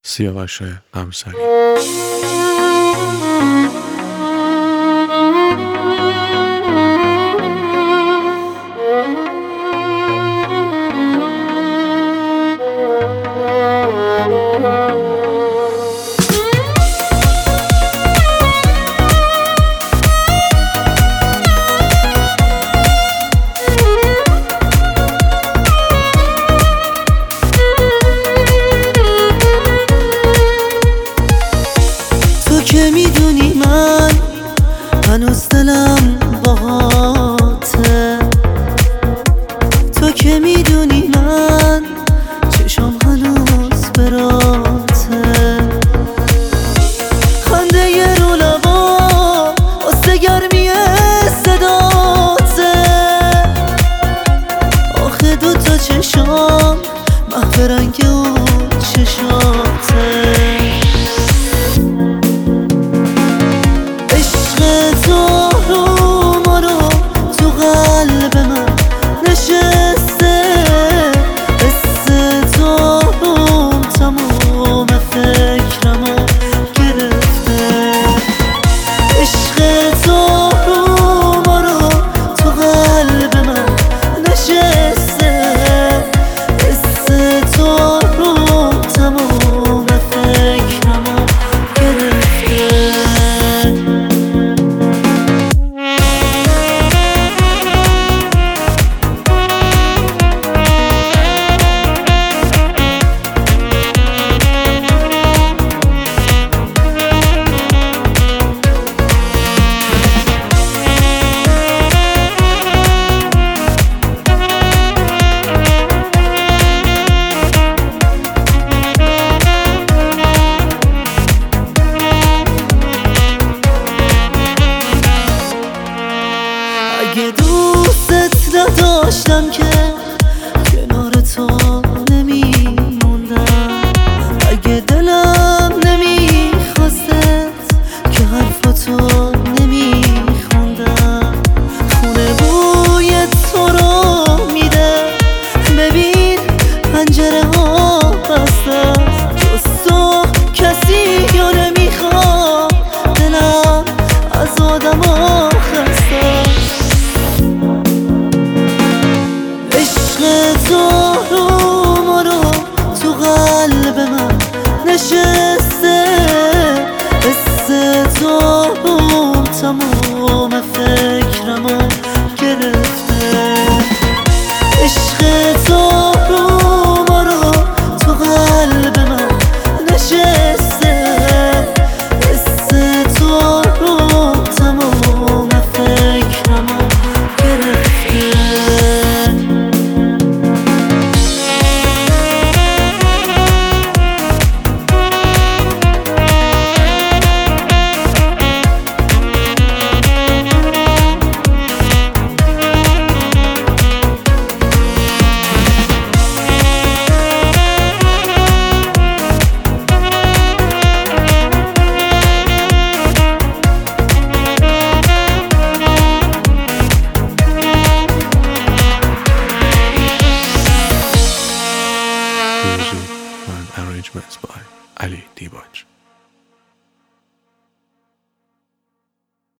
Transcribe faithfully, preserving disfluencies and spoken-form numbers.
سیاوش قمصری. که میدونی من هنوز دلم باهاته، تو که میدونی من چشم هنوز براته، خنده یه رو لبا واسه گرمی صداته، آخه دوتا چشم محو رنگ اون چشاته. اگه دوستت نداشتم که کنار تو نمیموندم، اگه دلم نمیخواستت که حرفاتو نمیخوندم، خونه بوی تو رو میده، ببین پنجره ها بسته، جز تو کسی یا نمیخوام، دلم از آدم ها خسته. عشق تو رو ما رو تو قلب من نشسته،